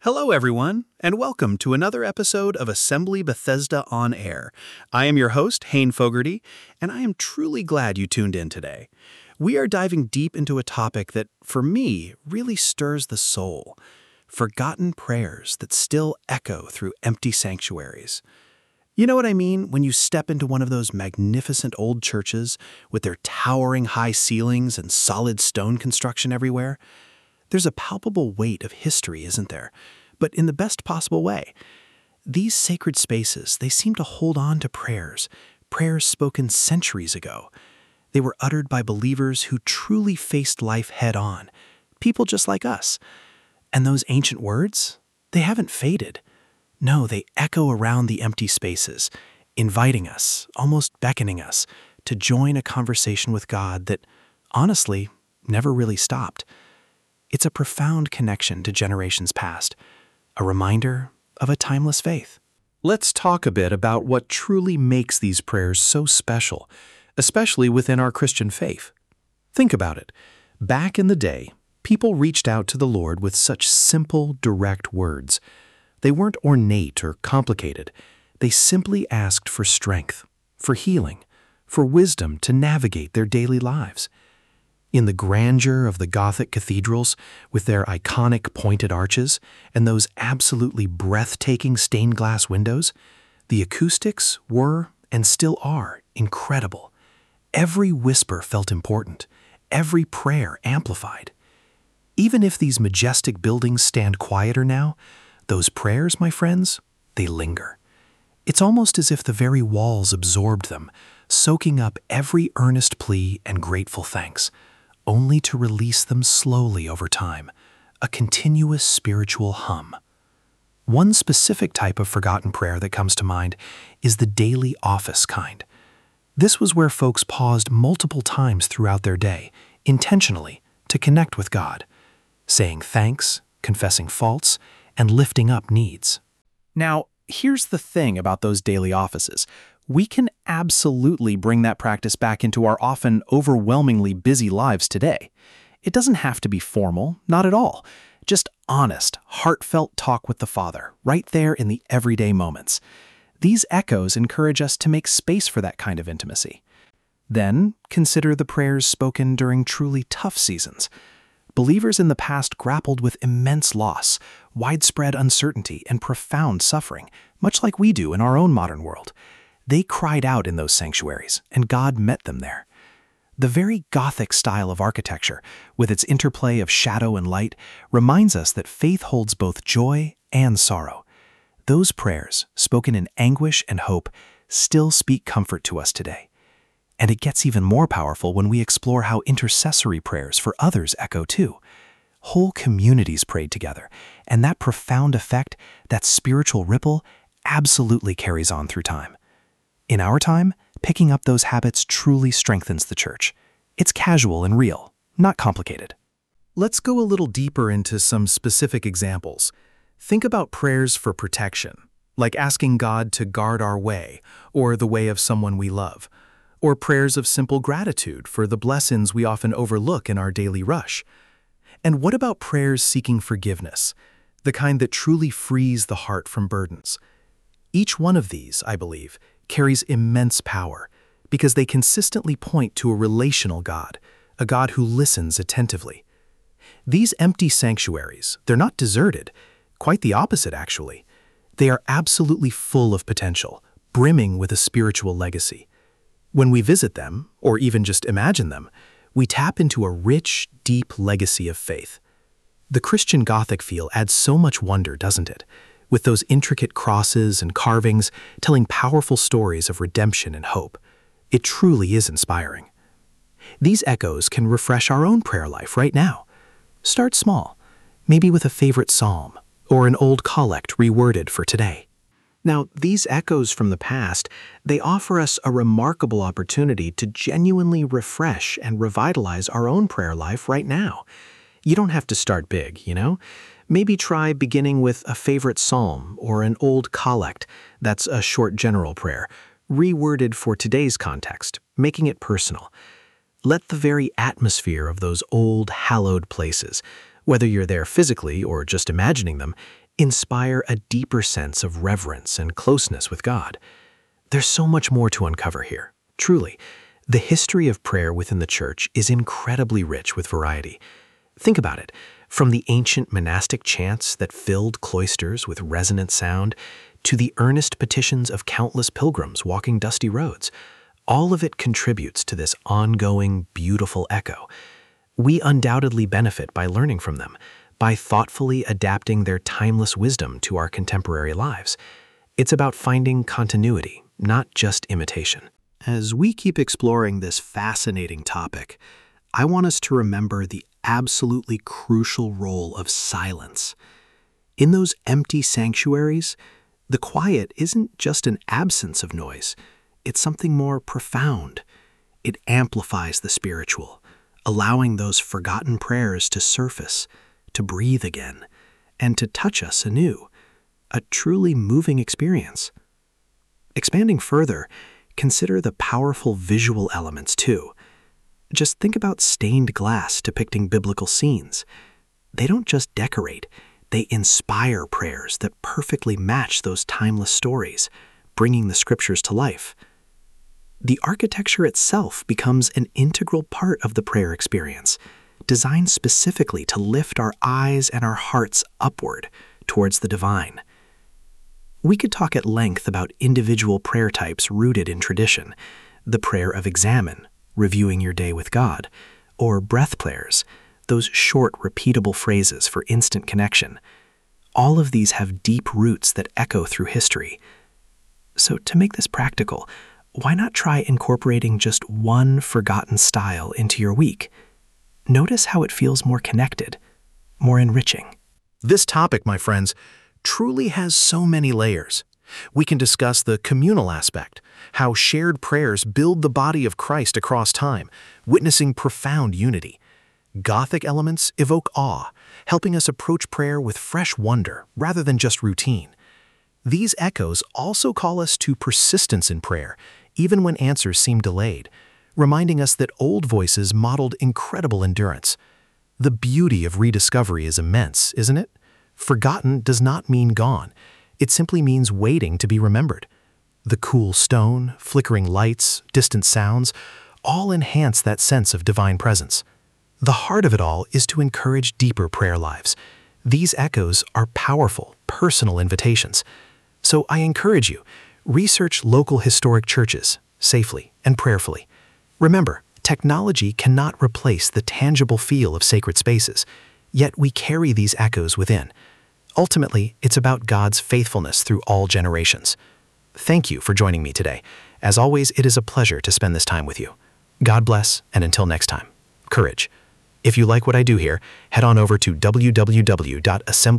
Hello, everyone, and welcome to another episode of Assembly Bethesda On Air. I am your host, Hayne Fogarty, and I am truly glad you tuned in today. We are diving deep into a topic that, for me, really stirs the soul: forgotten prayers that still echo through empty sanctuaries. You know what I mean when you step into one of those magnificent old churches with their towering high ceilings and solid stone construction everywhere? There's a palpable weight of history, isn't there? But in the best possible way. These sacred spaces, they seem to hold on to prayers spoken centuries ago. They were uttered by believers who truly faced life head-on, people just like us. And those ancient words, they haven't faded. No, they echo around the empty spaces, inviting us, almost beckoning us, to join a conversation with God that, honestly, never really stopped. It's a profound connection to generations past, a reminder of a timeless faith. Let's talk a bit about what truly makes these prayers so special, especially within our Christian faith. Think about it. Back in the day, people reached out to the Lord with such simple, direct words. They weren't ornate or complicated. They simply asked for strength, for healing, for wisdom to navigate their daily lives. In the grandeur of the Gothic cathedrals, with their iconic pointed arches and those absolutely breathtaking stained glass windows, the acoustics were, and still are, incredible. Every whisper felt important, every prayer amplified. Even if these majestic buildings stand quieter now, those prayers, my friends, they linger. It's almost as if the very walls absorbed them, soaking up every earnest plea and grateful thanks, only to release them slowly over time, a continuous spiritual hum. One specific type of forgotten prayer that comes to mind is the daily office kind. This was where folks paused multiple times throughout their day, intentionally, to connect with God, saying thanks, confessing faults, and lifting up needs. Now, here's the thing about those daily offices. We can absolutely bring that practice back into our often overwhelmingly busy lives today. It doesn't have to be formal, not at all. Just honest, heartfelt talk with the Father, right there in the everyday moments. These echoes encourage us to make space for that kind of intimacy. Then, consider the prayers spoken during truly tough seasons. Believers in the past grappled with immense loss, widespread uncertainty, and profound suffering, much like we do in our own modern world. They cried out in those sanctuaries, and God met them there. The very Gothic style of architecture, with its interplay of shadow and light, reminds us that faith holds both joy and sorrow. Those prayers, spoken in anguish and hope, still speak comfort to us today. And it gets even more powerful when we explore how intercessory prayers for others echo too. Whole communities prayed together, and that profound effect, that spiritual ripple, absolutely carries on through time. In our time, picking up those habits truly strengthens the church. It's casual and real, not complicated. Let's go a little deeper into some specific examples. Think about prayers for protection, like asking God to guard our way or the way of someone we love, or prayers of simple gratitude for the blessings we often overlook in our daily rush. And what about prayers seeking forgiveness, the kind that truly frees the heart from burdens? Each one of these, I believe, carries immense power because they consistently point to a relational God, a God who listens attentively. These empty sanctuaries, they're not deserted, quite the opposite actually. They are absolutely full of potential, brimming with a spiritual legacy. When we visit them, or even just imagine them, we tap into a rich, deep legacy of faith. The Christian Gothic feel adds so much wonder, doesn't it? With those intricate crosses and carvings telling powerful stories of redemption and hope. It truly is inspiring. These echoes can refresh our own prayer life right now. Start small, maybe with a favorite psalm or an old collect reworded for today. Now, these echoes from the past, they offer us a remarkable opportunity to genuinely refresh and revitalize our own prayer life right now. You don't have to start big, you know? Maybe try beginning with a favorite psalm or an old collect, that's a short general prayer, reworded for today's context, making it personal. Let the very atmosphere of those old, hallowed places, whether you're there physically or just imagining them, inspire a deeper sense of reverence and closeness with God. There's so much more to uncover here. Truly, the history of prayer within the church is incredibly rich with variety. Think about it, from the ancient monastic chants that filled cloisters with resonant sound to the earnest petitions of countless pilgrims walking dusty roads. All of it contributes to this ongoing, beautiful echo. We undoubtedly benefit by learning from them, by thoughtfully adapting their timeless wisdom to our contemporary lives. It's about finding continuity, not just imitation. As we keep exploring this fascinating topic, I want us to remember the absolutely crucial role of silence. In those empty sanctuaries, the quiet isn't just an absence of noise, it's something more profound. It amplifies the spiritual, allowing those forgotten prayers to surface, to breathe again, and to touch us anew. A truly moving experience. Expanding further, consider the powerful visual elements too. Just think about stained glass depicting biblical scenes. They don't just decorate, they inspire prayers that perfectly match those timeless stories, bringing the scriptures to life. The architecture itself becomes an integral part of the prayer experience, designed specifically to lift our eyes and our hearts upward towards the divine. We could talk at length about individual prayer types rooted in tradition, the prayer of examine, reviewing your day with God, or breath prayers, those short, repeatable phrases for instant connection. All of these have deep roots that echo through history. So to make this practical, why not try incorporating just one forgotten style into your week? Notice how it feels more connected, more enriching. This topic, my friends, truly has so many layers. We can discuss the communal aspect, how shared prayers build the body of Christ across time, witnessing profound unity. Gothic elements evoke awe, helping us approach prayer with fresh wonder rather than just routine. These echoes also call us to persistence in prayer, even when answers seem delayed, reminding us that old voices modeled incredible endurance. The beauty of rediscovery is immense, isn't it? Forgotten does not mean gone. It simply means waiting to be remembered. The cool stone, flickering lights, distant sounds, all enhance that sense of divine presence. The heart of it all is to encourage deeper prayer lives. These echoes are powerful, personal invitations. So I encourage you, research local historic churches safely and prayerfully. Remember, technology cannot replace the tangible feel of sacred spaces, yet we carry these echoes within. Ultimately, it's about God's faithfulness through all generations. Thank you for joining me today. As always, it is a pleasure to spend this time with you. God bless, and until next time, courage. If you like what I do here, head on over to www.assembly